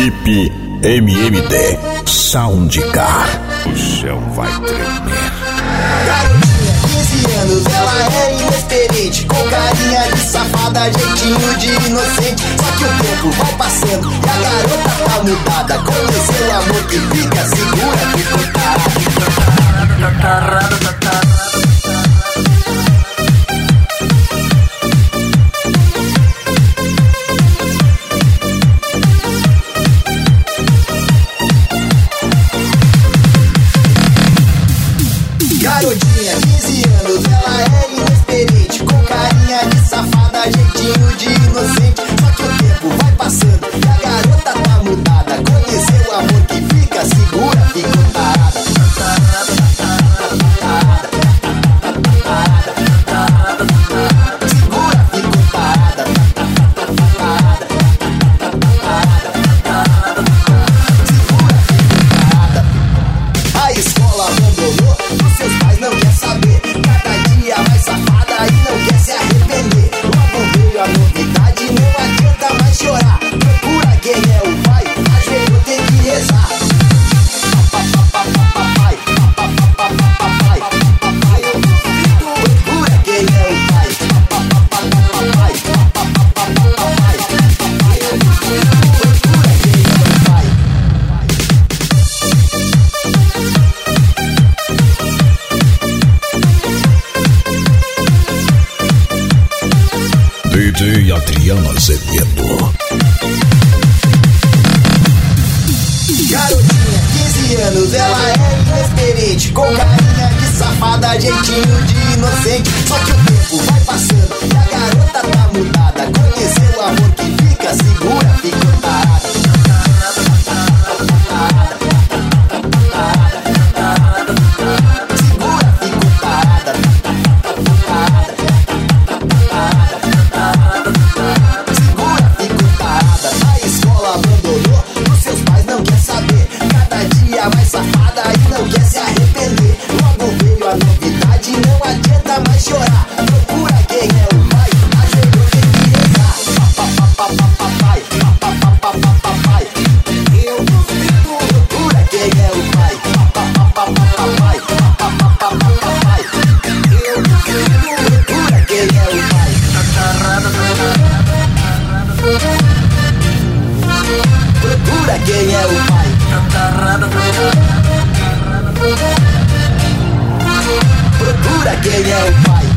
Equipe MMD Soundcar. O chão vai tremer. Garotinha, 15 anos, ela é inexperiente, com carinha de safada, jeitinho de inocente. Só que o tempo vai passando e a garota tá mudada. Conheceu o amor que fica, segura, ficou tarado. Garotinha, 15 anos, ela é inexperiente, com carinha de safada, jeitinho de inocente. Só que o tempo vai passando e a garota tá mudada. Conheceu o amor que fica, segura, ficou tarada. Segura, ficou tarada. Segura, ficou tarada. A escola abandonou, os seus pais não quer saber. Cada dia mais safada e não quer se arrepender. Logo veio a novidade, não adianta mais chorar. Procura quem é o pai, ajoelhou, tem que rezar. Papai, papai, procura quem é o pai. Papai, papai, procura quem é o pai. DJ Adriano Azevedo. Garotinha, 15 anos, ela é inexperiente, com carinha de safada, jeitinho de inocente. Só que o tempo vai passando e a garota tá mudada. Conheceu o amor que fica, segura, ficou tarada. Segura, ficou tarada. Segura, ficou tarada. A escola abandonou, os seus pais não quer saber. Cada dia mais safada e não quer se arrepender. Logo veio a novidade, não adianta mais chorar. Procura quem é o pai, ajoelhou, tem que rezar. Papai, papai, eu duvido. Procura quem é o pai. Papai, eu duvido. Procura quem é o pai. Procura quem é o pai. Procura quem é o pai.